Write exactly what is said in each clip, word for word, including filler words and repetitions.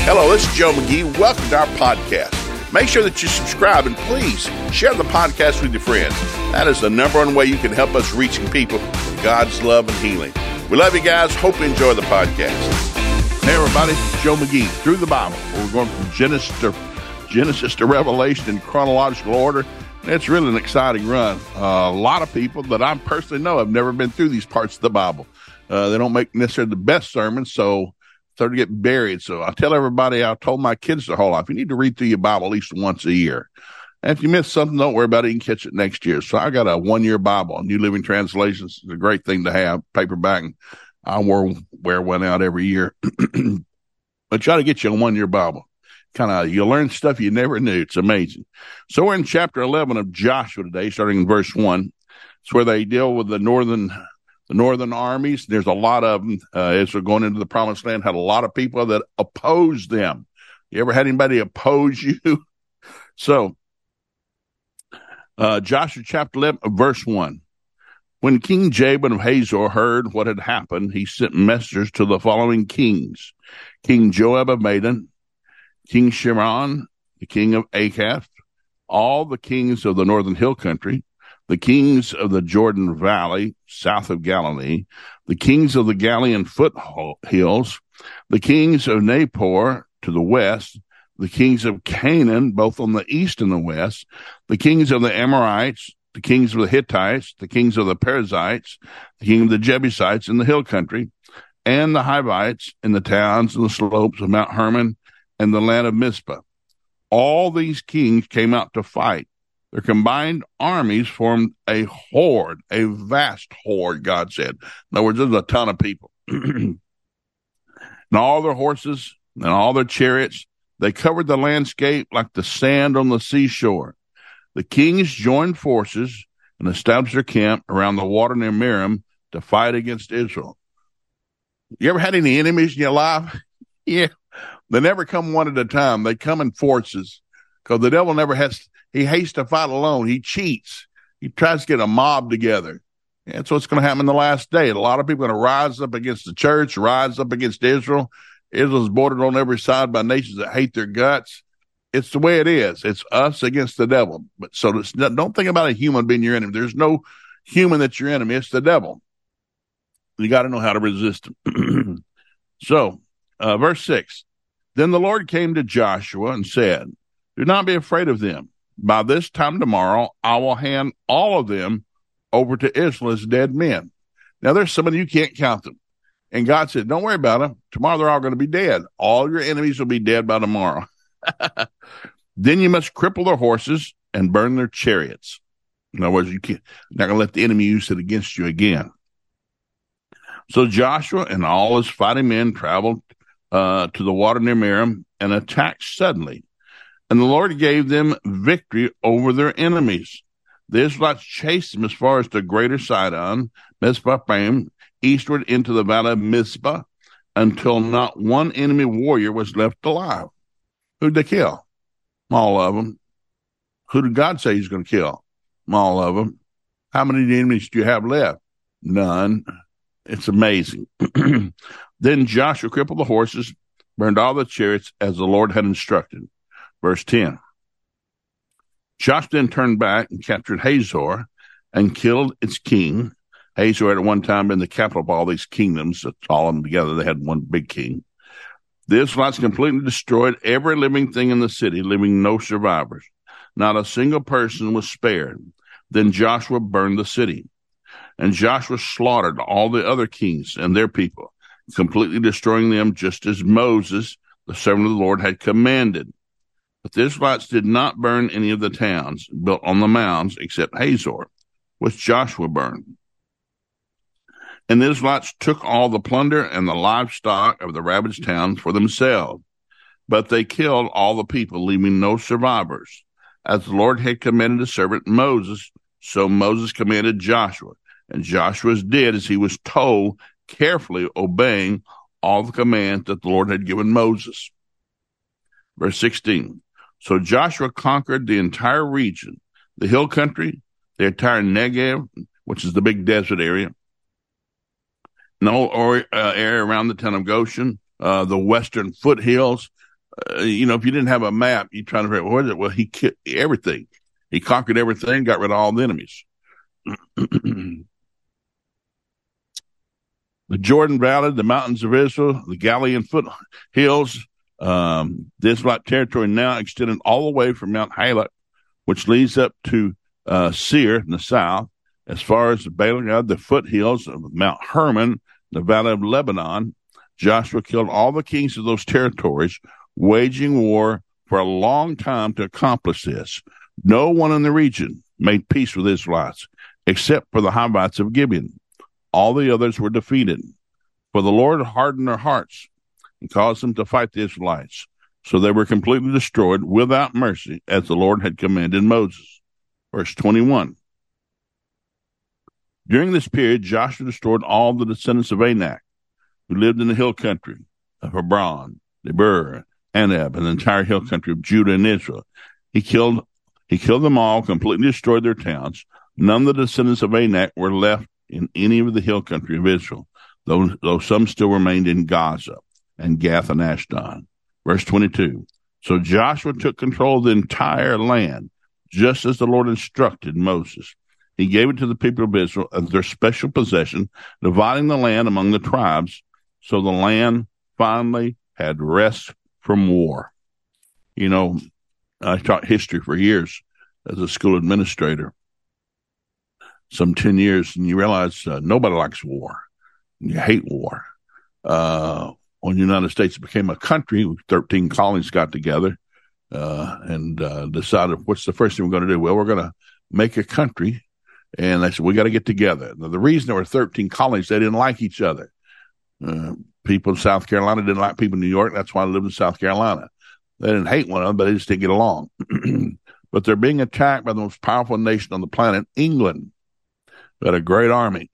Hello, this is Joe McGee. Welcome to our podcast. Make sure that you subscribe and please share the podcast with your friends. That is the number one way you can help us reaching people with God's love and healing. We love you guys. Hope you enjoy the podcast. Hey, everybody. Joe McGee, Through the Bible. We're going from Genesis to, Genesis to Revelation in chronological order. It's really an exciting run. Uh, a lot of people that I personally know have never been through these parts of the Bible. Uh, they don't make necessarily the best sermons, so start to get buried. So I tell everybody, I told my kids their whole life, you need to read through your Bible at least once a year. And if you miss something, don't worry about it. You can catch it next year. So I got a one-year Bible, New Living Translations. It's a great thing to have, paperback. I wear, wear one out every year. But try to get you a one-year Bible. Kind of, you'll learn stuff you never knew. It's amazing. So we're in chapter eleven of Joshua today, starting in verse one. It's where they deal with the northern The northern armies. There's a lot of them. Uh, as we're going into the promised land, had a lot of people that opposed them. You ever had anybody oppose you? So, uh, Joshua chapter eleven, verse one. When King Jabin of Hazor heard what had happened, he sent messengers to the following kings: King Joab of Madon, King Shimron, the king of Achath, all the kings of the northern hill country, the kings of the Jordan Valley, south of Galilee, the kings of the Galilean foothills, the kings of Napor to the west, the kings of Canaan, both on the east and the west, the kings of the Amorites, the kings of the Hittites, the kings of the Perizzites, the king of the Jebusites in the hill country, and the Hivites in the towns and the slopes of Mount Hermon and the land of Mizpah. All these kings came out to fight. Their combined armies formed a horde, a vast horde, God said. In other words, there's a ton of people. And all their horses and all their chariots, they covered the landscape like the sand on the seashore. The kings joined forces and established their camp around the water near Merom to fight against Israel. You ever had any enemies in your life? Yeah. They never come one at a time. They come in forces because the devil never has... He hates to fight alone. He cheats. He tries to get a mob together. And that's what's going to happen in the last day. A lot of people are going to rise up against the church, rise up against Israel. Israel's bordered on every side by nations that hate their guts. It's the way it is. It's us against the devil. But so don't think about a human being your enemy. There's no human that's your enemy. It's the devil. You got to know how to resist him. So, uh, verse six. Then the Lord came to Joshua and said, do not be afraid of them. By this time tomorrow, I will hand all of them over to Israel as dead men. Now, there's some of you can't count them. And God said, don't worry about them. Tomorrow, they're all going to be dead. All your enemies will be dead by tomorrow. Then you must cripple their horses and burn their chariots. In other words, you can't, you're not going to let the enemy use it against you again. So Joshua and all his fighting men traveled uh, to the water near Merom and attacked suddenly. And the Lord gave them victory over their enemies. The Israelites chased them as far as the greater Sidon, Mizpah, eastward into the valley of Mizpah, until not one enemy warrior was left alive. Who'd they kill? All of them. Who did God say he's going to kill? All of them. How many enemies do you have left? None. It's amazing. Then Joshua crippled the horses, burned all the chariots as the Lord had instructed. Verse ten. Joshua then turned back and captured Hazor and killed its king. Hazor had at one time been the capital of all these kingdoms. All of them together, they had one big king. The Israelites completely destroyed every living thing in the city, leaving no survivors. Not a single person was spared. Then Joshua burned the city. And Joshua slaughtered all the other kings and their people, completely destroying them just as Moses, the servant of the Lord, had commanded. But the Israelites did not burn any of the towns built on the mounds except Hazor, which Joshua burned. And the Israelites took all the plunder and the livestock of the ravaged towns for themselves. But they killed all the people, leaving no survivors. As the Lord had commanded his servant Moses, so Moses commanded Joshua. And Joshua did as he was told, carefully obeying all the commands that the Lord had given Moses. Verse sixteen. So Joshua conquered the entire region, the hill country, the entire Negev, which is the big desert area, the whole or, uh, area around the town of Goshen, uh, the western foothills, uh, you know, if you didn't have a map, you try to figure out what is it? Well, he killed everything. He conquered everything, got rid of all the enemies. The Jordan Valley, the mountains of Israel, the Galilean foothills, um, the Israelite territory now extended all the way from Mount Halak, which leads up to uh, Seir in the south, as far as the Baalah, the foothills of Mount Hermon, the valley of Lebanon. Joshua killed all the kings of those territories, waging war for a long time to accomplish this. No one in the region made peace with Israelites, except for the Hivites of Gibeon. All the others were defeated. For the Lord hardened their hearts and caused them to fight the Israelites. So they were completely destroyed without mercy, as the Lord had commanded Moses. Verse twenty-one. During this period, Joshua destroyed all the descendants of Anak, who lived in the hill country of Hebron, Debir, Anab, and the entire hill country of Judah and Israel. He killed, he killed them all, completely destroyed their towns. None of the descendants of Anak were left in any of the hill country of Israel, though, though some still remained in Gaza and Gath and Ashdod. Verse twenty-two. So Joshua took control of the entire land, just as the Lord instructed Moses. He gave it to the people of Israel as their special possession, dividing the land among the tribes, so the land finally had rest from war. You know, I taught history for years as a school administrator, some ten years, and you realize uh, nobody likes war. You hate war. Uh, when the United States became a country, thirteen colonies got together uh, and uh, decided, what's the first thing we're going to do? Well, we're going to make a country. And they said, we got to get together. Now, the reason there were thirteen colonies, they didn't like each other. Uh, people in South Carolina didn't like people in New York. That's why they lived in South Carolina. They didn't hate one another, but they just didn't get along. But they're being attacked by the most powerful nation on the planet, England. They had a great army.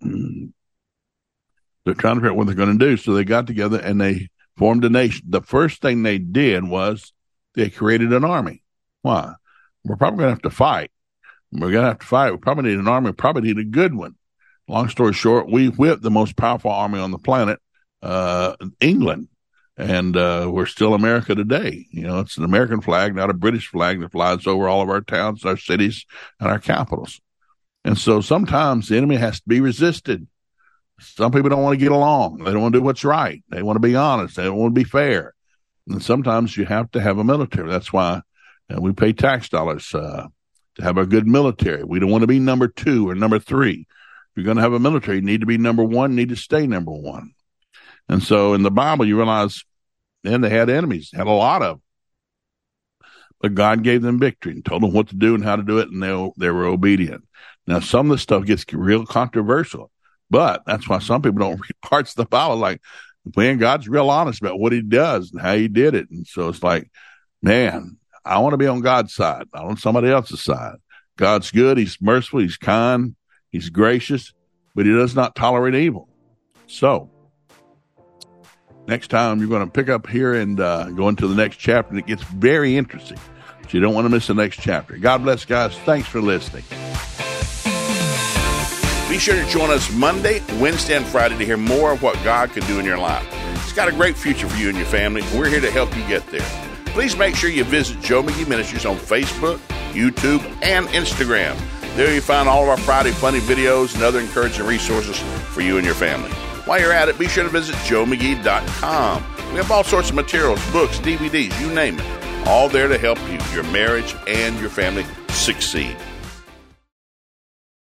They're trying to figure out what they're going to do. So they got together and they formed a nation. The first thing they did was they created an army. Why? We're probably going to have to fight. We're going to have to fight. We probably need an army. We probably need a good one. Long story short, we whipped the most powerful army on the planet, uh, England. And uh, we're still America today. You know, it's an American flag, not a British flag that flies over all of our towns, our cities, and our capitals. And so sometimes the enemy has to be resisted. Some people don't want to get along. They don't want to do what's right. They want to be honest. They don't want to be fair. And sometimes you have to have a military. That's why uh, we pay tax dollars uh, to have a good military. We don't want to be number two or number three. If you're going to have a military, you need to be number one, you need to stay number one. And so in the Bible, you realize then they had enemies, had a lot of them. But God gave them victory and told them what to do and how to do it, and they, they were obedient. Now, some of the stuff gets real controversial, but that's why some people don't read parts of the Bible. Like, man, God's real honest about what he does and how he did it. And so it's like, man, I want to be on God's side, not on somebody else's side. God's good. He's merciful. He's kind. He's gracious, but he does not tolerate evil. So next time you're going to pick up here and uh, go into the next chapter, and it gets very interesting. So you don't want to miss the next chapter. God bless, guys. Thanks for listening. Be sure to join us Monday, Wednesday, and Friday to hear more of what God can do in your life. It's got a great future for you and your family. We're here to help you get there. Please make sure you visit Joe McGee Ministries on Facebook, YouTube, and Instagram. There you find all of our Friday funny videos and other encouraging resources for you and your family. While you're at it, be sure to visit joe mcgee dot com. We have all sorts of materials, books, D V Ds, you name it, all there to help you, your marriage, and your family succeed.